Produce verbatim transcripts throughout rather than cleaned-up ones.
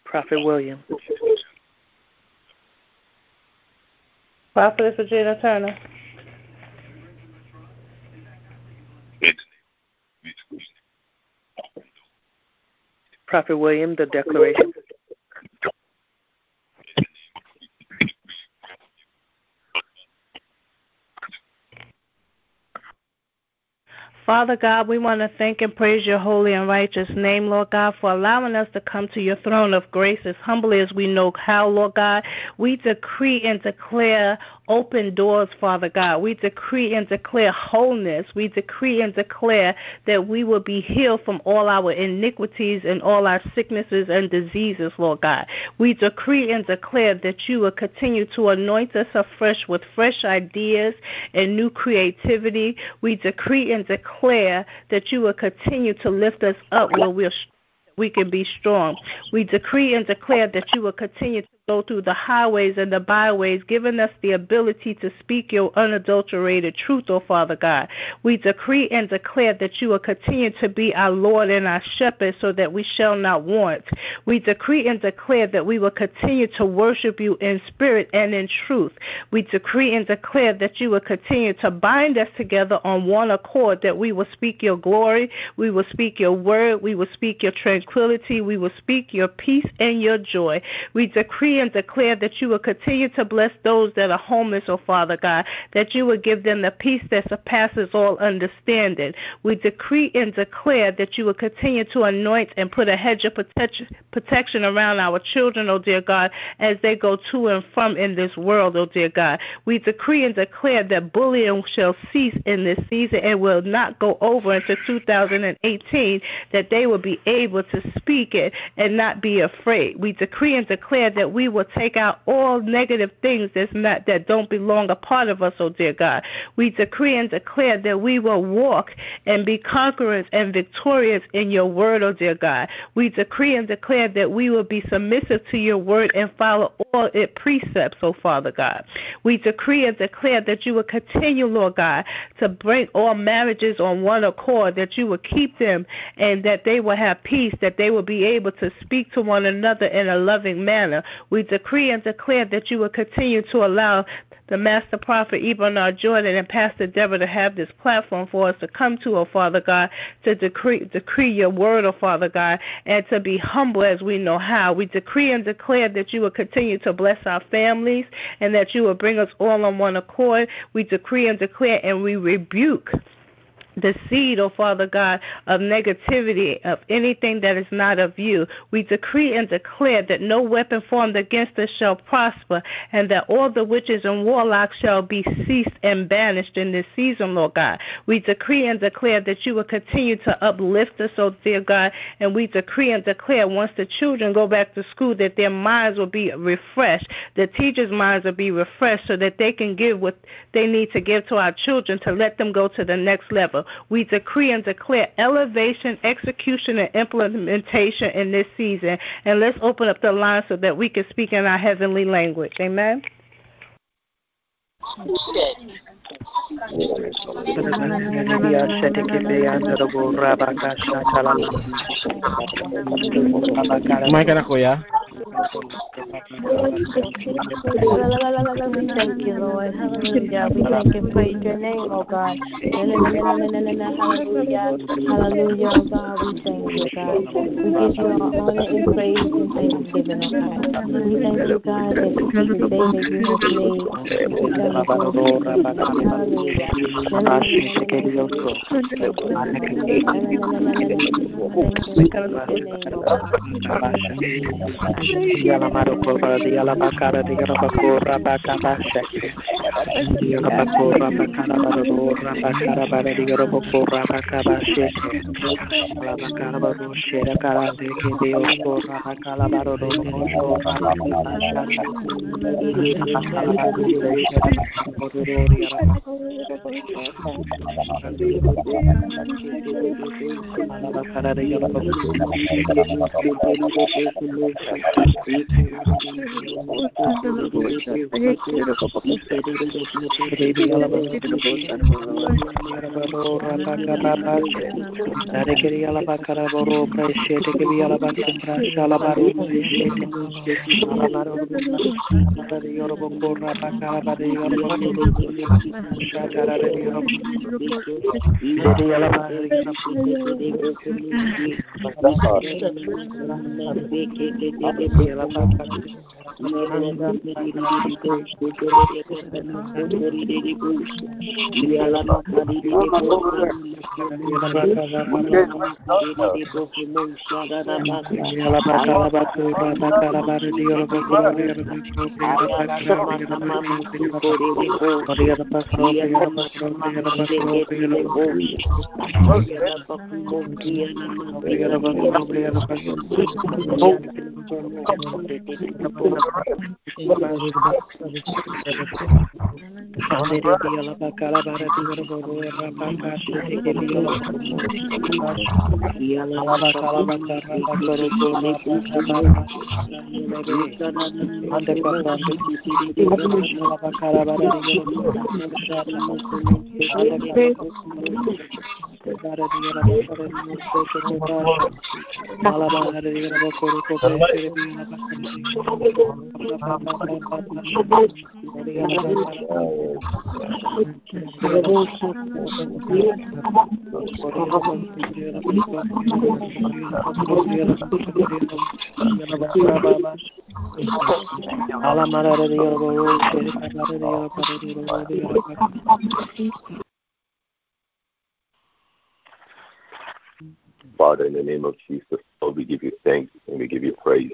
Prophet William. Prophetess Regina Turner. Prophet William, the declaration. Father God, we want to thank and praise your holy and righteous name, Lord God, for allowing us to come to your throne of grace as humbly as we know how, Lord God. We decree and declare open doors, Father God. We decree and declare wholeness. We decree and declare that we will be healed from all our iniquities and all our sicknesses and diseases, Lord God. We decree and declare that you will continue to anoint us afresh with fresh ideas and new creativity. We decree and declare that you will continue to lift us up where we're we can be strong. We decree and declare that you will continue to go through the highways and the byways, giving us the ability to speak your unadulterated truth, oh Father God. We decree and declare that you will continue to be our Lord and our shepherd so that we shall not want. We decree and declare that we will continue to worship you in spirit and in truth. We decree and declare that you will continue to bind us together on one accord, that we will speak your glory, we will speak your word, we will speak your tranquility, we will speak your peace and your joy. We decree and declare that you will continue to bless those that are homeless, oh Father God, that you will give them the peace that surpasses all understanding. We decree and declare that you will continue to anoint and put a hedge of protection around our children, oh dear God, as they go to and from in this world, oh dear God. We decree and declare that bullying shall cease in this season and will not go over into two thousand eighteen, that they will be able to speak it and not be afraid. We decree and declare that we will take out all negative things that's not, that don't belong a part of us, oh dear God. We decree and declare that we will walk and be conquerors and victorious in your word, oh dear God. We decree and declare that we will be submissive to your word and follow all its precepts, oh Father God. We decree and declare that you will continue, Lord God, to bring all marriages on one accord, that you will keep them and that they will have peace, that they will be able to speak to one another in a loving manner. We decree and declare that you will continue to allow the Master Prophet Ebonard Jordan and Pastor Deborah to have this platform for us to come to, oh Father God, to decree, decree your word, oh Father God, and to be humble as we know how. We decree and declare that you will continue to bless our families and that you will bring us all on one accord. We decree and declare and we rebuke the seed, oh Father God, of negativity, of anything that is not of you. We decree and declare that no weapon formed against us shall prosper, and that all the witches and warlocks shall be ceased and banished in this season, Lord God. We decree and declare that you will continue to uplift us, oh dear God, and we decree and declare once the children go back to school that their minds will be refreshed, the teachers' minds will be refreshed so that they can give what they need to give to our children to let them go to the next level. We decree and declare elevation, execution, and implementation in this season. And let's open up the line so that we can speak in our heavenly language. Amen. We thank you, Lord. Hallelujah. We thank and praise your name, oh God. Hallelujah. Hallelujah, oh God. We thank you, God. We give you all honor and praise and thanksgiving, oh God. We thank you, God, that this is the day that you have made. We shall rejoice in it. Hallelujah. Father, in the name of Jesus, Lord, we give you thanks and we give you praise.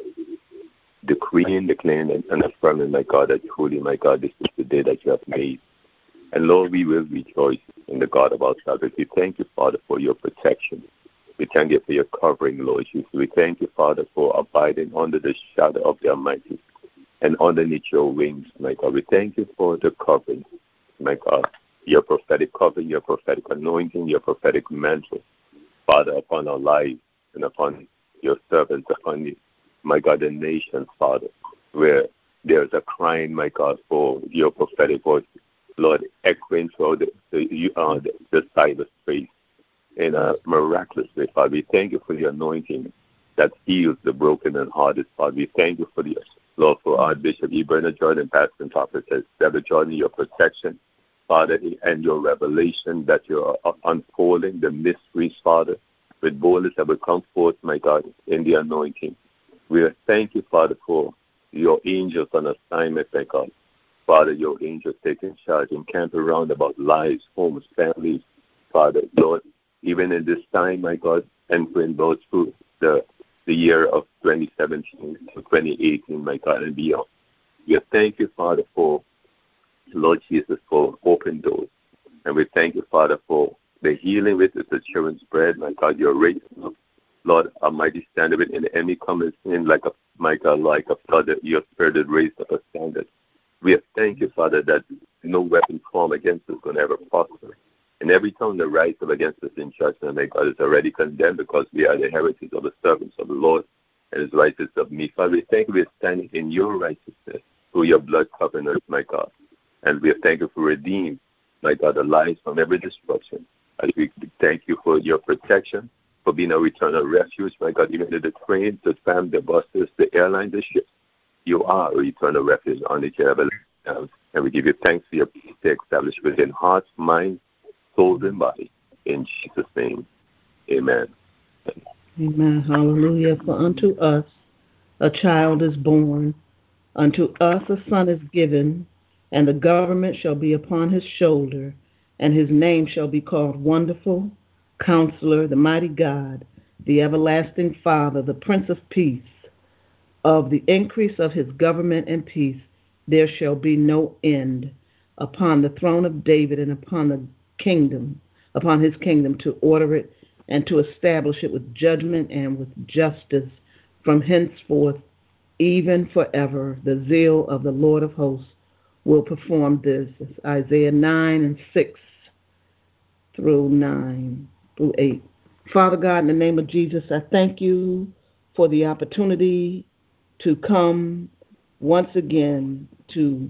Decreeing, declaring, and affirming, my God, that truly, my God, this is the day that you have made. And Lord, we will rejoice in the God of our salvation. We thank you, Father, for your protection. We thank you for your covering, Lord Jesus. We thank you, Father, for abiding under the shadow of the Almighty and underneath your wings, my God. We thank you for the covering, my God, your prophetic covering, your prophetic anointing, your prophetic mantle, Father, upon our lives and upon your servants, upon the, my God, the nations, Father, where there's a crying, my God, for your prophetic voice, Lord, echoing through the, the, uh, the, the cyberspace in a miraculous way, Father. We thank you for the anointing that heals the broken and hearted, Father. We thank you for the, Lord, for our Bishop E. Bernard Jordan, Pastor and Prophet, Deborah Jordan, your protection, Father, and your revelation that you're unfolding the mysteries, Father, with boldness that will come forth, my God, in the anointing. We thank you, Father, for your angels on assignment, my God. Father, your angels taking charge and camp around about lives, homes, families, Father, Lord, even in this time, my God, entering both through the, the year of twenty seventeen to twenty eighteen, my God, and beyond. We thank you, Father, for Lord Jesus, for open doors. And we thank you, Father, for the healing with the children's bread. My God, your raising up, Lord Almighty, standard with an enemy coming in like a, my God, like a flood that your spirit had raised up a standard. We thank you, Father, that no weapon formed against us can ever prosper. And every tongue that rises up against us in judgment, my God, is already condemned because we are the heritage of the servants of the Lord and his righteousness of me. Father, we thank you for standing in your righteousness through your blood covenant, my God. And we thank you for redeeming, my God, the lives from every destruction. And we thank you for your protection, for being a eternal refuge, my God, even in the train, the tram, the buses, the airlines, the ships. You are an eternal refuge on the ever. And we give you thanks for your peace established within hearts, minds, souls, and body. In Jesus' name, amen. Amen. Hallelujah. For unto us a child is born, unto us a son is given, and the government shall be upon his shoulder, and his name shall be called Wonderful, Counselor, the Mighty God, the Everlasting Father, the Prince of Peace. Of the increase of his government and peace there shall be no end, upon the throne of David and upon the kingdom, upon his kingdom, to order it and to establish it with judgment and with justice from henceforth, even forever. The zeal of the Lord of hosts will perform this. It's Isaiah nine and six through nine through eight. Father God, in the name of Jesus, I thank you for the opportunity to come once again to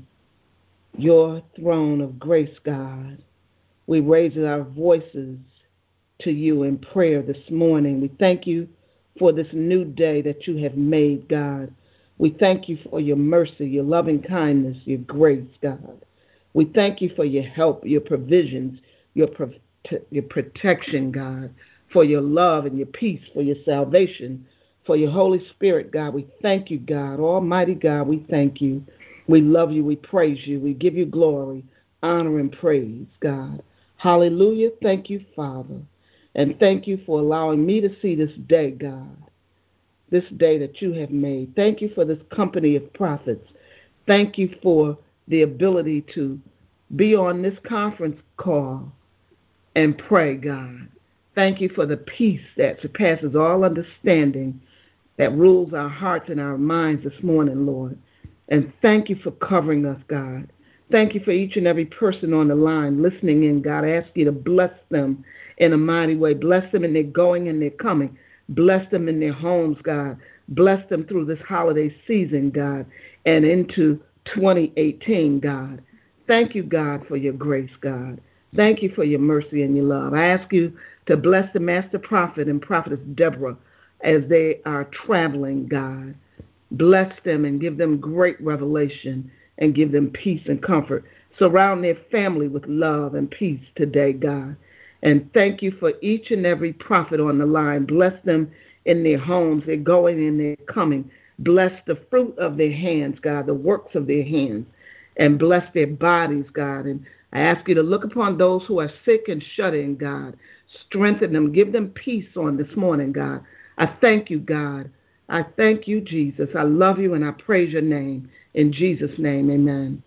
your throne of grace, God. We raise our voices to you in prayer this morning. We thank you for this new day that you have made, God. We thank you for your mercy, your loving kindness, your grace, God. We thank you for your help, your provisions, your, pro- your protection, God, for your love and your peace, for your salvation, for your Holy Spirit, God. We thank you, God. Almighty God, we thank you. We love you. We praise you. We give you glory, honor, and praise, God. Hallelujah. Thank you, Father. And thank you for allowing me to see this day, God, this day that you have made. Thank you for this company of prophets. Thank you for the ability to be on this conference call and pray, God. Thank you for the peace that surpasses all understanding that rules our hearts and our minds this morning, Lord. And thank you for covering us, God. Thank you for each and every person on the line listening in, God. I ask you to bless them in a mighty way. Bless them in their going and their coming. Bless them in their homes, God. Bless them through this holiday season, God, and into twenty eighteen, God. Thank you, God, for your grace, God. Thank you for your mercy and your love. I ask you to bless the master prophet and prophetess Deborah as they are traveling, God. Bless them and give them great revelation and give them peace and comfort. Surround their family with love and peace today, God. And thank you for each and every prophet on the line. Bless them in their homes, their going and their coming. Bless the fruit of their hands, God, the works of their hands. And bless their bodies, God. And I ask you to look upon those who are sick and shut in, God. Strengthen them. Give them peace on this morning, God. I thank you, God. I thank you, Jesus. I love you and I praise your name. In Jesus' name, amen.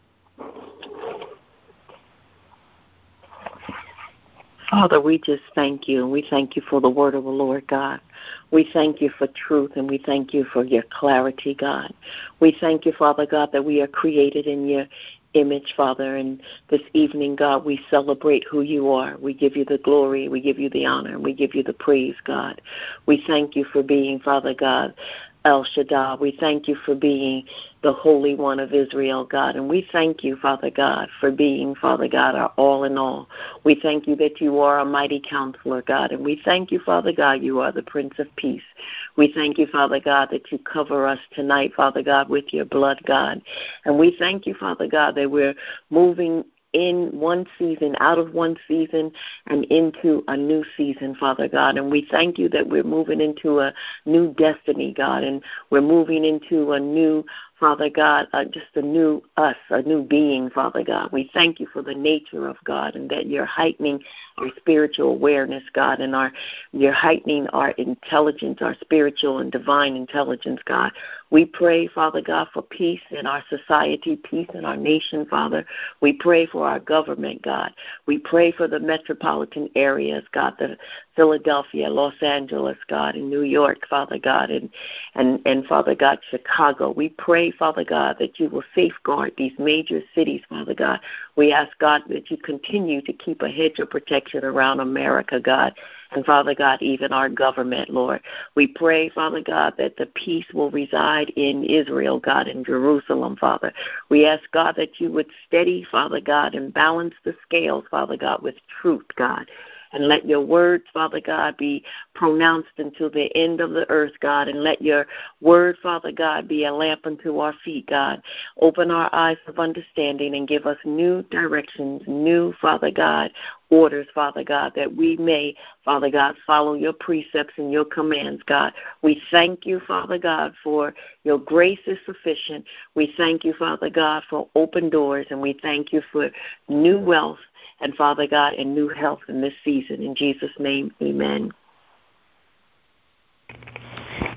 Father, we just thank you, and we thank you for the word of the Lord, God. We thank you for truth, and we thank you for your clarity, God. We thank you, Father God, that we are created in your image, Father, and this evening, God, we celebrate who you are. We give you the glory, we give you the honor, and we give you the praise, God. We thank you for being, Father God, El Shaddai. We thank you for being the Holy One of Israel, God. And we thank you, Father God, for being, Father God, our all in all. We thank you that you are a mighty counselor, God. And we thank you, Father God, you are the Prince of Peace. We thank you, Father God, that you cover us tonight, Father God, with your blood, God. And we thank you, Father God, that we're moving in one season, out of one season, and into a new season, Father God. And we thank you that we're moving into a new destiny, God, and we're moving into a new, Father God, uh, just a new us, a new being, Father God. We thank you for the nature of God and that you're heightening our spiritual awareness, God, and our you're heightening our intelligence, our spiritual and divine intelligence, God. We pray, Father God, for peace in our society, peace in our nation, Father. We pray for our government, God. We pray for the metropolitan areas, God, the Philadelphia, Los Angeles, God, and New York, Father God, and, and, and Father God, Chicago. We pray, Father God, that you will safeguard these major cities, Father God. We ask, God, that you continue to keep a hedge of protection around America, God, and, Father God, even our government, Lord. We pray, Father God, that the peace will reside in Israel, God, in Jerusalem, Father. We ask, God, that you would steady, Father God, and balance the scales, Father God, with truth, God. And let your words, Father God, be pronounced until the end of the earth, God. And let your word, Father God, be a lamp unto our feet, God. Open our eyes of understanding and give us new directions, new, Father God, orders, Father God, that we may, Father God, follow your precepts and your commands, God. We thank you, Father God, for your grace is sufficient. We thank you, Father God, for open doors, and we thank you for new wealth and, Father God, and new health in this season. In Jesus' name, amen.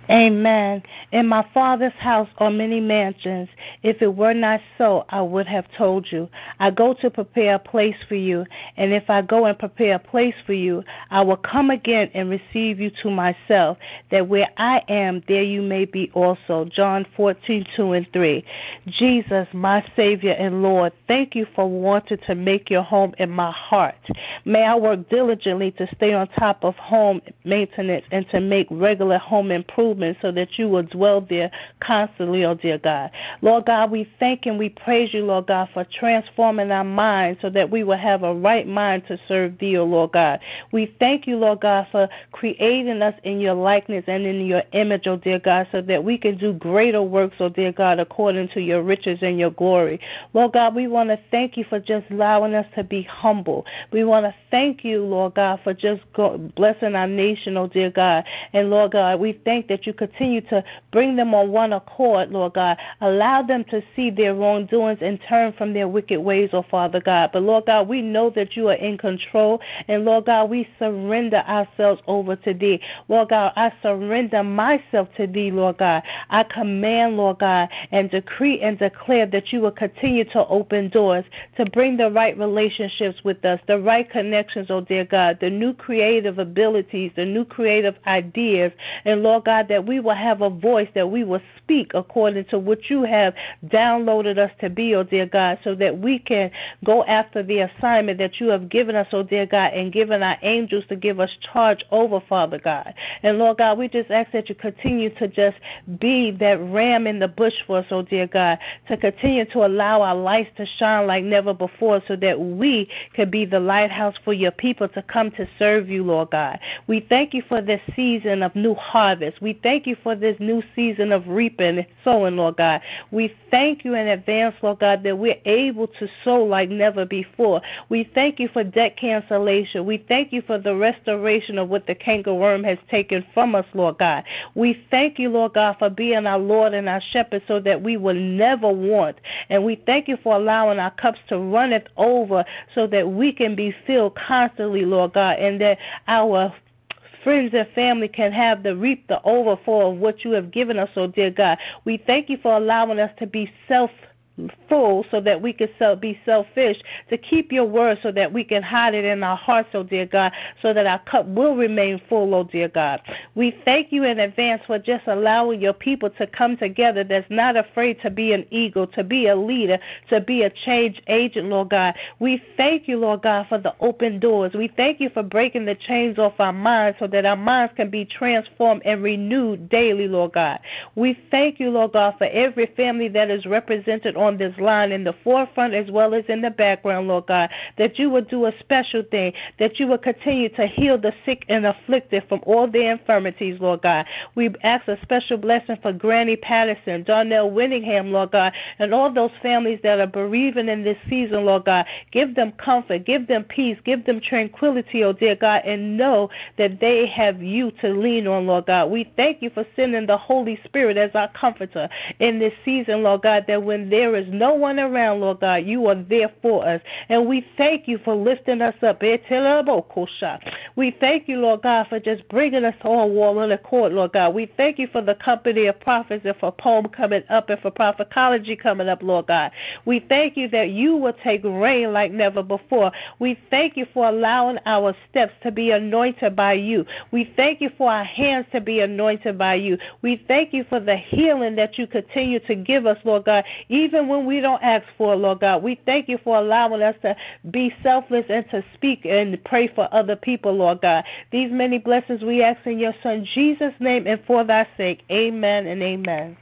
Amen. In my Father's house are many mansions. If it were not so, I would have told you. I go to prepare a place for you, and if I go and prepare a place for you, I will come again and receive you to myself, that where I am, there you may be also. John fourteen, two and three. Jesus, my Savior and Lord, thank you for wanting to make your home in my heart. May I work diligently to stay on top of home maintenance and to make regular home improvements so that you will dwell there constantly, oh dear God. Lord God, we thank and we praise you, Lord God, for transforming our minds so that we will have a right mind to serve thee, oh Lord God. We thank you, Lord God, for creating us in your likeness and in your image, oh dear God, so that we can do greater works, oh dear God, according to your riches and your glory. Lord God, we want to thank you for just allowing us to be humble. We want to thank you, Lord God, for just go, blessing our nation, oh dear God. And Lord God, we thank that you continue to bring them on one accord, Lord God. Allow them to see their wrongdoings and turn from their wicked ways, oh Father God. But Lord God, we know that you are in control. And Lord God, we surrender ourselves over to thee. Lord God, I surrender myself to thee, Lord God. I command, Lord God, and decree and declare that you will continue to open doors, to bring the right relationships with us, the right connections, oh dear God, the new creative abilities, the new creative ideas. And Lord God, that we will have a voice, that we will speak according to what you have downloaded us to be, oh dear God, so that we can go after the assignment that you have given us, oh dear God, and given our angels to give us charge over, Father God. And Lord God, we just ask that you continue to just be that ram in the bush for us, oh dear God, to continue to allow our lights to shine like never before so that we can be the lighthouse for your people to come to serve you, Lord God. We thank you for this season of new harvest. We thank you for this new season of reaping and sowing, Lord God. We thank you in advance, Lord God, that we're able to sow like never before. We thank you for debt cancellation. We thank you for the restoration of what the cankerworm has taken from us, Lord God. We thank you, Lord God, for being our Lord and our shepherd so that we will never want. And we thank you for allowing our cups to runneth over so that we can be filled constantly, Lord God, and that our friends and family can have the reap the overflow of what you have given us, oh dear God. We thank you for allowing us to be self full so that we can be selfish, to keep your word so that we can hide it in our hearts, oh dear God, so that our cup will remain full, oh dear God. We thank you in advance for just allowing your people to come together that's not afraid to be an eagle, to be a leader, to be a change agent, Lord God. We thank you, Lord God, for the open doors. We thank you for breaking the chains off our minds so that our minds can be transformed and renewed daily, Lord God. We thank you, Lord God, for every family that is represented on this line in the forefront as well as in the background, Lord God, that you would do a special thing, that you would continue to heal the sick and afflicted from all their infirmities, Lord God. We ask a special blessing for Granny Patterson, Darnell Winningham, Lord God, and all those families that are bereaving in this season, Lord God. Give them comfort, give them peace, give them tranquility, oh dear God, and know that they have you to lean on, Lord God. We thank you for sending the Holy Spirit as our comforter in this season, Lord God, that when there is no one around, Lord God, you are there for us. And we thank you for lifting us up. We thank you, Lord God, for just bringing us all wall in accord, Lord God. We thank you for the company of prophets and for Poem coming up and for Prophetology coming up, Lord God. We thank you that you will take reign like never before. We thank you for allowing our steps to be anointed by you. We thank you for our hands to be anointed by you. We thank you for the healing that you continue to give us, Lord God, even when we don't ask for it, Lord God. We thank you for allowing us to be selfless and to speak and pray for other people, Lord God. These many blessings we ask in your Son Jesus' name and for thy sake. Amen and amen.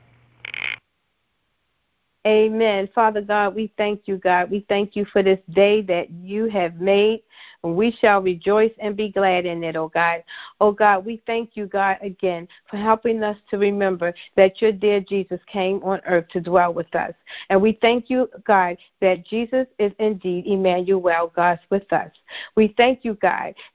Amen. Father God, we thank you, God. We thank you for this day that you have made, and we shall rejoice and be glad in it, oh God. Oh God, we thank you, God, again, for helping us to remember that your dear Jesus came on earth to dwell with us. And we thank you, God, that Jesus is indeed Emmanuel, God, with us. We thank you, God, that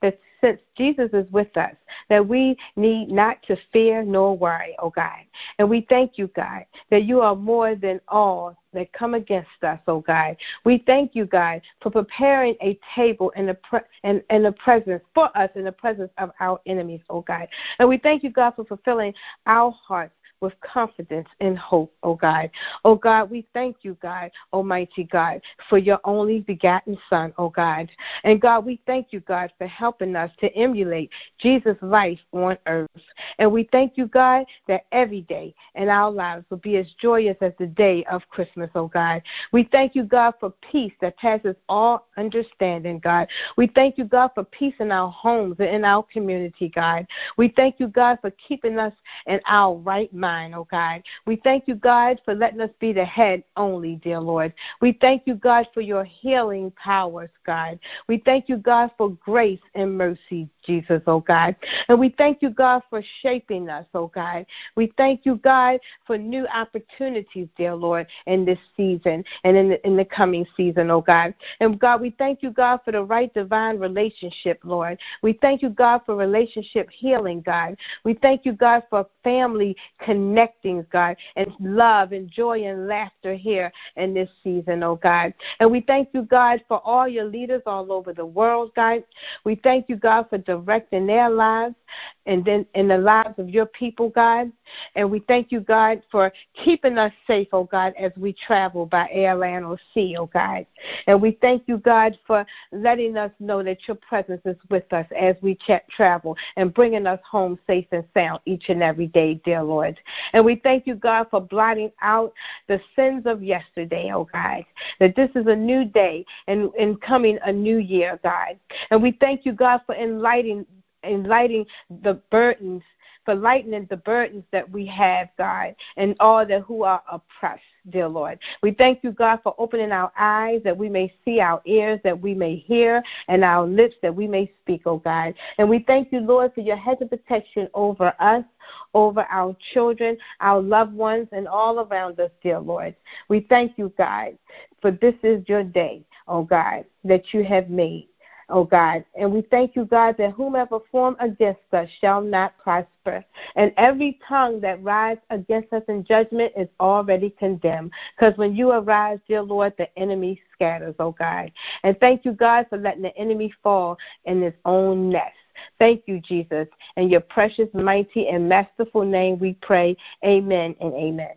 since Jesus is with us, that we need not to fear nor worry, oh God. And we thank you, God, that you are more than all that come against us, oh God. We thank you, God, for preparing a table in the pre- in, in the presence for us in the presence of our enemies, oh God. And we thank you, God, for fulfilling our hearts with confidence and hope, oh God. Oh God, we thank you, God, Almighty God, for your only begotten Son, oh God. And God, we thank you, God, for helping us to emulate Jesus' life on earth. And we thank you, God, that every day in our lives will be as joyous as the day of Christmas, oh God. We thank you, God, for peace that passes all understanding, God. We thank you, God, for peace in our homes and in our community, God. We thank you, God, for keeping us in our right mind, oh God. We thank you, God, for letting us be the head only, dear Lord. We thank you, God, for your healing powers, God. We thank you, God, for grace and mercy, Jesus, oh God. And we thank you, God, for shaping us, oh God. We thank you, God, for new opportunities, dear Lord, in this season and in the, in the coming season, oh God. And God, we thank you, God, for the right divine relationship, Lord. We thank you, God, for relationship healing, God. We thank you, God, for family connecting, God, and love and joy and laughter here in this season, oh God. And we thank you, God, for all your leaders all over the world, God. We thank you, God, for directing their lives and then in the lives of your people, God. And we thank you, God, for keeping us safe, oh God, as we travel by air, land, or sea, oh God. And we thank you, God, for letting us know that your presence is with us as we travel and bringing us home safe and sound each and every day, dear Lord. And we thank you, God, for blotting out the sins of yesterday, oh God, that this is a new day and, and coming a new year, God. And we thank you, God, for enlightening, enlightening the burdens, for lightening the burdens that we have, God, and all that who are oppressed, dear Lord. We thank you, God, for opening our eyes that we may see, our ears that we may hear, and our lips that we may speak, oh God. And we thank you, Lord, for your hedge of protection over us, over our children, our loved ones, and all around us, dear Lord. We thank you, God, for this is your day, oh God, that you have made, oh God. And we thank you, God, that whomever form against us shall not prosper. And every tongue that rises against us in judgment is already condemned. Because when you arise, dear Lord, the enemy scatters, oh God. And thank you, God, for letting the enemy fall in his own nest. Thank you, Jesus. In your precious, mighty, and masterful name we pray. Amen and amen.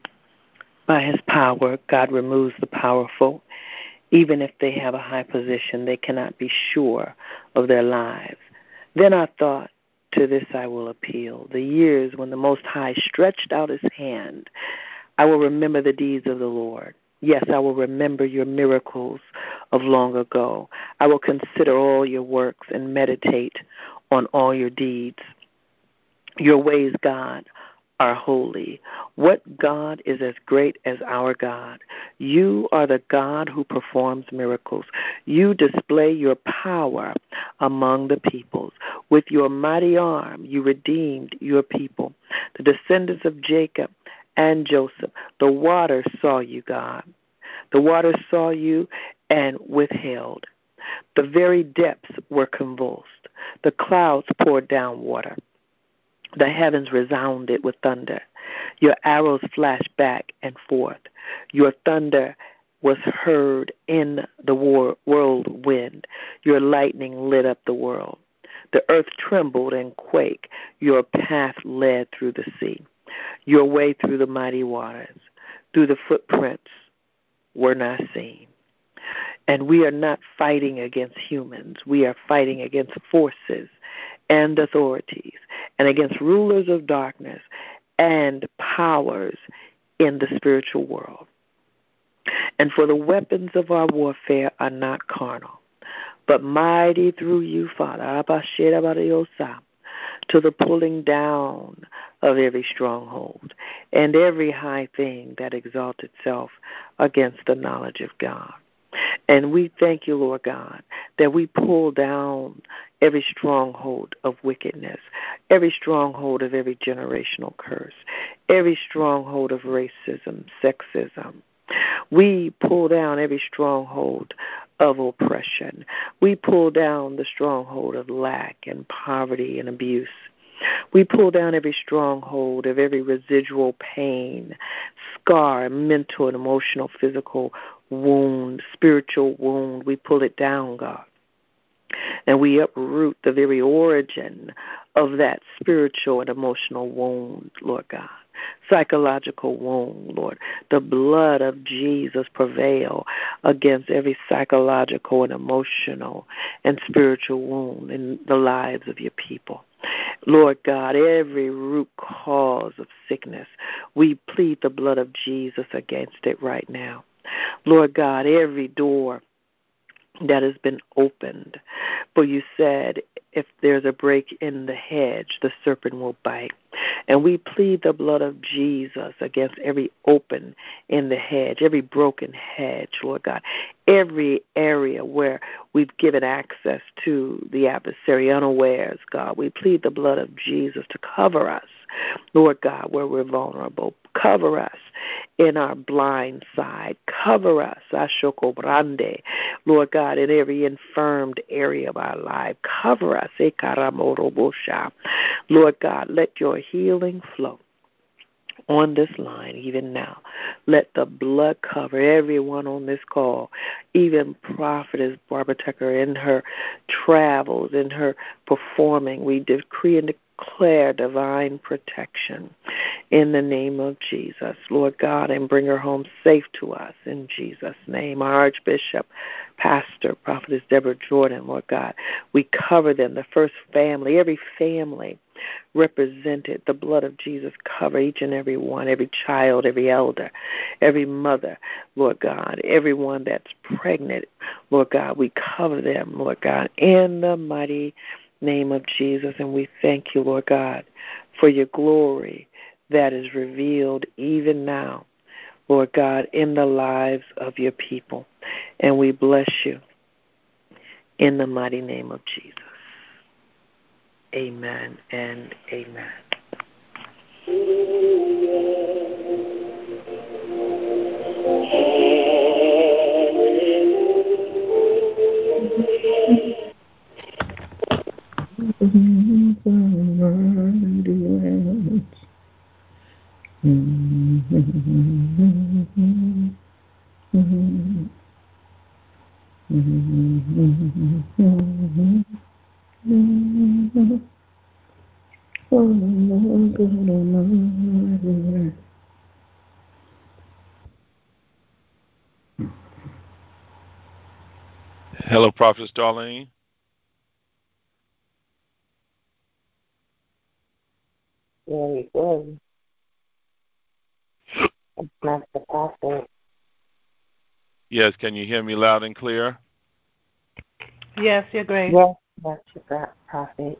By his power, God removes the powerful. Even if they have a high position, they cannot be sure of their lives. Then I thought, to this I will appeal. The years when the Most High stretched out his hand, I will remember the deeds of the Lord. Yes, I will remember your miracles of long ago. I will consider all your works and meditate on all your deeds. Your ways, God, are holy. What God is as great as our God? You are the God who performs miracles. You display your power among the peoples. With your mighty arm, you redeemed your people, the descendants of Jacob and Joseph. The waters saw you, God. The waters saw you and withheld. The very depths were convulsed. The clouds poured down water. The heavens resounded with thunder. Your arrows flashed back and forth. Your thunder was heard in the war- whirlwind. Your lightning lit up the world. The earth trembled and quaked. Your path led through the sea. Your way through the mighty waters. Through the footprints were not seen. And we are not fighting against humans. We are fighting against forces and authorities and against rulers of darkness and powers in the spiritual world. And for the weapons of our warfare are not carnal, but mighty through you, Father, to the pulling down of every stronghold and every high thing that exalts itself against the knowledge of God. And we thank you, Lord God, that we pull down every stronghold of wickedness, every stronghold of every generational curse, every stronghold of racism, sexism, We pull down every stronghold of oppression. We pull down the stronghold of lack and poverty and abuse. We pull down every stronghold of every residual pain, scar, mental and emotional, physical wound, spiritual wound. We pull it down, God. And we uproot the very origin of that spiritual and emotional wound, Lord God. Psychological wound, Lord. The blood of Jesus prevail against every psychological and emotional and spiritual wound in the lives of your people. Lord God, every root cause of sickness, we plead the blood of Jesus against it right now. Lord God, every door that has been opened, for you said, if there's a break in the hedge, the serpent will bite. And we plead the blood of Jesus against every open in the hedge, every broken hedge, Lord God, every area where we've given access to the adversary unawares, God. We plead the blood of Jesus to cover us, Lord God, where we're vulnerable. Cover us in our blind side. Cover us, Ashoko Brande, Lord God, in every infirmed area of our life. Cover us, Ekaramorobosha. Lord God, let your healing flow on this line even now. Let the blood cover everyone on this call, even Prophetess Barbara Tucker in her travels, in her performing. We decree and declare divine protection in the name of Jesus, Lord God, and bring her home safe to us in Jesus' name. Our Archbishop, Pastor, Prophetess Deborah Jordan, Lord God, we cover them, the first family, every family represented. The blood of Jesus cover each and every one, every child, every elder, every mother, Lord God, everyone that's pregnant, Lord God, we cover them, Lord God, in the mighty name of Jesus. And we thank you, Lord God, for your glory that is revealed even now, Lord God, in the lives of your people. And we bless you in the mighty name of Jesus. Amen and amen. Hello, Prophetess Darlene. Very good. It's not the prophet. Yes, can you hear me loud and clear? Yes, you're great. Yes, that's your prophet.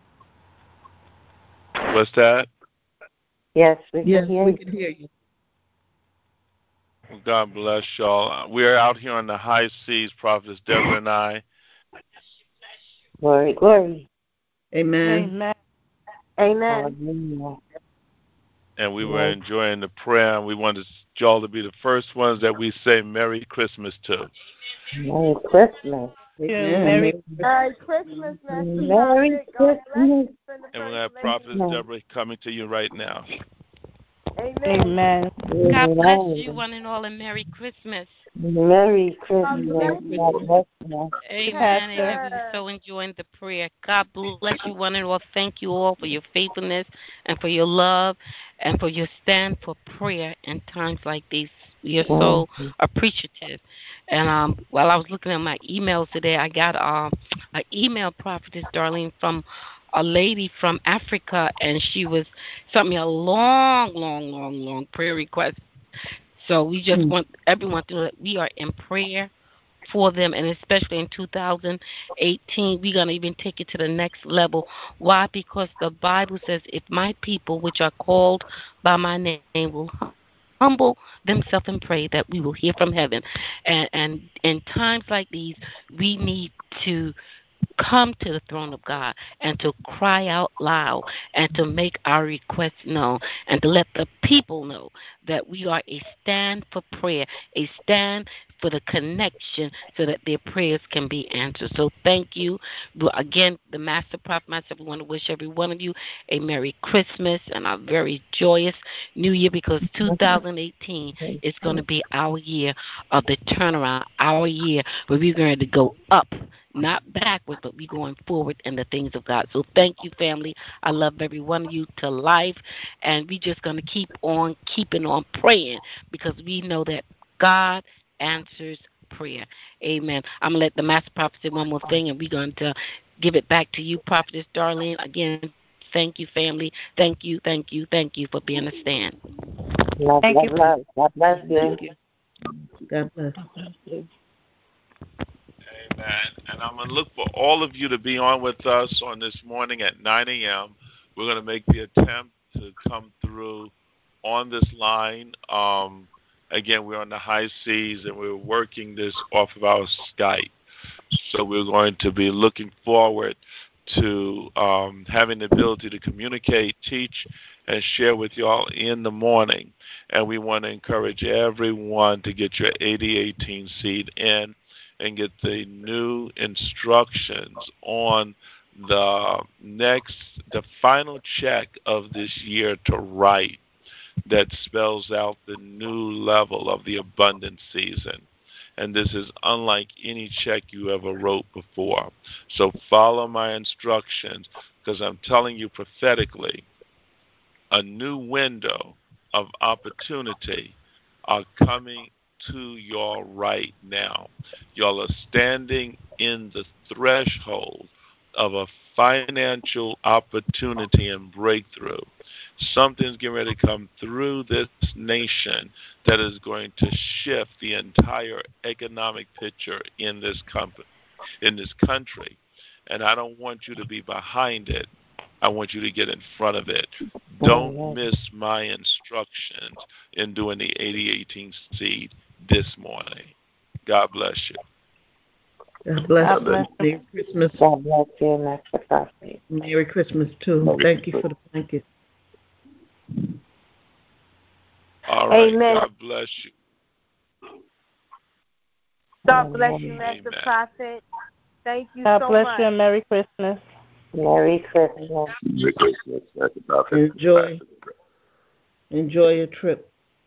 What's that? Yes, we Yes, can hear we you. can hear you. Well, God bless y'all. We're out here on the high seas, Prophetess Deborah and I. Glory, glory. Amen. Amen. Amen. Amen. And we were enjoying the prayer. We wanted y'all to be the first ones that we say Merry Christmas to. Merry Christmas. Amen. Merry, Merry Christmas, Master Merry Prophet. God bless Christmas. you for the And we're going to first have Prophetess Amen. Deborah coming to you right now. Amen. Amen. God bless you, one and all, and Merry Christmas. Merry Christmas. God bless God bless you. Amen. Amen. We were so enjoying the prayer. God bless you, one and all. Thank you all for your faithfulness and for your love and for your stand for prayer in times like these. We are so appreciative. And um, while I was looking at my emails today, I got um, an email, Prophetess Darlene, from a lady from Africa, and she was sent me a long, long, long, long prayer request. So we just want everyone to know that we are in prayer for them, and especially in two thousand eighteen, we're going to even take it to the next level. Why? Because the Bible says, if my people, which are called by my name, will humble themselves and pray, that we will hear from heaven. And, and in times like these, we need to come to the throne of God and to cry out loud and to make our requests known and to let the people know that we are a stand for prayer, a stand for the connection so that their prayers can be answered. So thank you. Again, the Master Prophet, myself, we want to wish every one of you a Merry Christmas and a very joyous New Year, because two thousand eighteen is going to be our year of the turnaround, our year where we're going to go up, not backwards, but we're going forward in the things of God. So thank you, family. I love every one of you to life, and we're just going to keep on keeping on praying, because we know that God answers prayer. Amen. I'm going to let the Master Prophet say one more thing, and we're going to give it back to you, Prophetess Darlene. Again, thank you, family. Thank you, thank you, thank you for being a stand. Love, Thank love, you. love. God bless you. Thank you. God bless. Amen. And I'm going to look for all of you to be on with us on this morning at nine a.m. We're going to make the attempt to come through on this line. Um, again, we're on the high seas, and we're working this off of our Skype. So we're going to be looking forward to um, having the ability to communicate, teach, and share with y'all in the morning. And we want to encourage everyone to get your eighty eighteen seed in and get the new instructions on the next, the final check of this year to write that spells out the new level of the abundant season. And this is unlike any check you ever wrote before. So follow my instructions, because I'm telling you prophetically, a new window of opportunity are coming to y'all right now. Y'all are standing in the threshold of a financial opportunity and breakthrough. Something's getting ready to come through this nation that is going to shift the entire economic picture in this company, in this country. And I don't want you to be behind it. I want you to get in front of it. Don't miss my instructions in doing the eighty eighteen seed this morning. God bless you. God bless God bless you. Merry Christmas. God bless you, Master Prophet. Merry Christmas, too. Thank you for the blanket. All right. Amen. God bless you. God bless you, Master Amen. Prophet. Thank you God so bless much. you and Merry Christmas. Merry Christmas. Merry Christmas, Master Prophet. Enjoy. Enjoy your trip.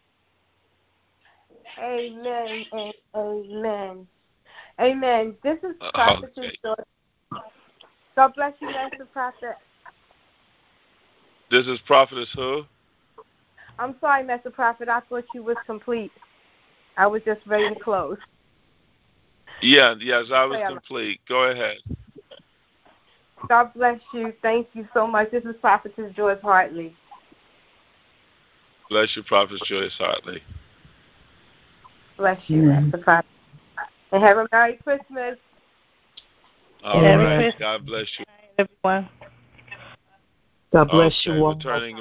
Amen and amen. Amen. This is Uh, Prophetess okay. Joy. God bless you, Master Prophet. This is Prophetess who? I'm sorry, Master Prophet. I thought you was complete. I was just ready to close. Yeah, yes, I was complete. Go ahead. God bless you. Thank you so much. This is Prophetess Joyce Hartley. Bless you, Prophetess Joyce Hartley. Bless you, Mm-hmm. Master Prophet. And have a Merry Christmas. All Merry right. Christmas. God bless you. Everyone. God bless okay, you all. We're turning,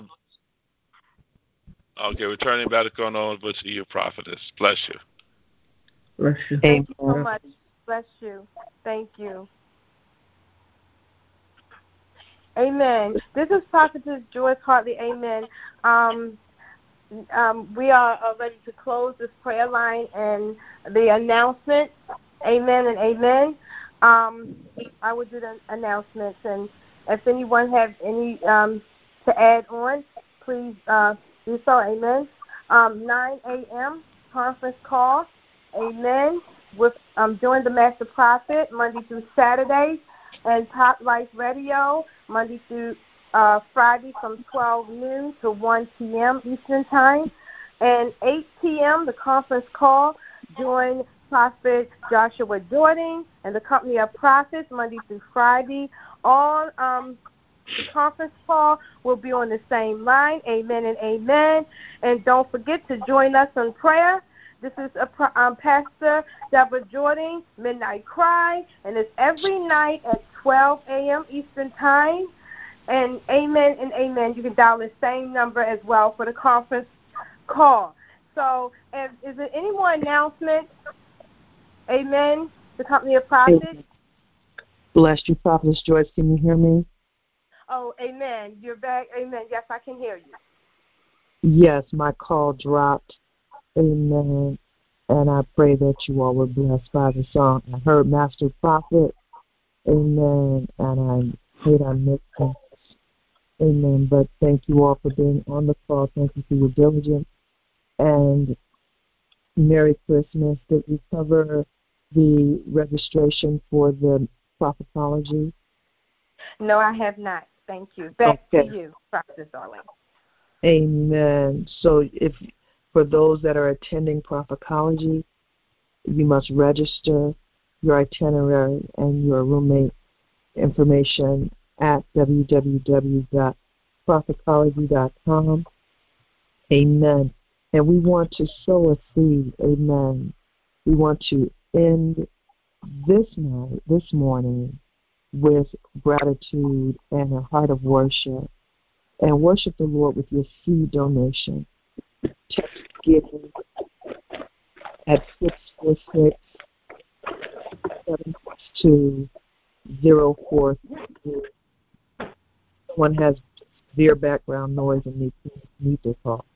okay, we're turning back on over to you, Prophetess. Bless you. Bless you. Thank you so much. Bless you. Thank you. Amen. This is Prophetess Joyce Hartley. Amen. Um, um, we are uh, ready to close this prayer line and the announcement. Amen and amen. Um, I will do the announcements, and if anyone has any um, to add on, please uh, do so. Amen. Um, nine a.m. conference call. Amen. With um, join the Master Prophet Monday through Saturday, and Top Life Radio Monday through uh, Friday from twelve noon to one p.m. Eastern Time, and eight p.m. the conference call. Join Prophet Joshua Jordan and the Company of Prophets Monday through Friday. All um, the conference call will be on the same line. Amen and amen. And don't forget to join us in prayer. This is a, um, Pastor Deborah Jordan, Midnight Cry, and it's every night at twelve a.m. Eastern Time. And amen and amen. You can dial the same number as well for the conference call. So if, is there any more announcements? Amen. The Company of Prophets. Bless you, Prophetess Joyce. Can you hear me? Oh, amen. You're back. Amen. Yes, I can hear you. Yes, my call dropped. Amen. And I pray that you all were blessed by the song. I heard Master Prophet. Amen. And I hate I missed him. Amen. But thank you all for being on the call. Thank you for your diligence. And Merry Christmas. Did we cover the registration for the Prophetology? No, I have not. Thank you. Back okay. to you, Prophetess Darlene. Amen. So if for those that are attending Prophetology, you must register your itinerary and your roommate information at w w w dot prophetology dot com. Amen. And we want to sow a seed. Amen. We want to end this night, this morning, with gratitude and a heart of worship, and worship the Lord with your seed donation. Check giving at six four six, seven six two, zero four three. One has severe background noise and needs to mute their call.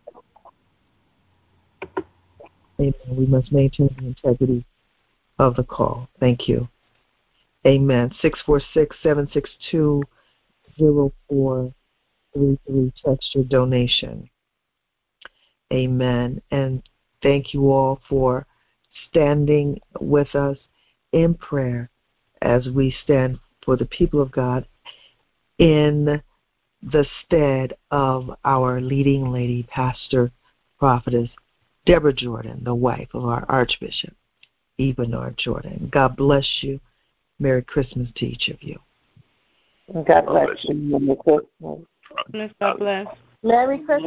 Amen. We must maintain the integrity of the call. Thank you. Amen. six four six, seven six two, zero four three three. Text your donation. Amen. And thank you all for standing with us in prayer as we stand for the people of God in the stead of our leading lady, Pastor Prophetess Deborah Jordan, the wife of our Archbishop, Ebenard Jordan. God bless you. Merry Christmas to each of you. God bless you. God bless. Merry Christmas.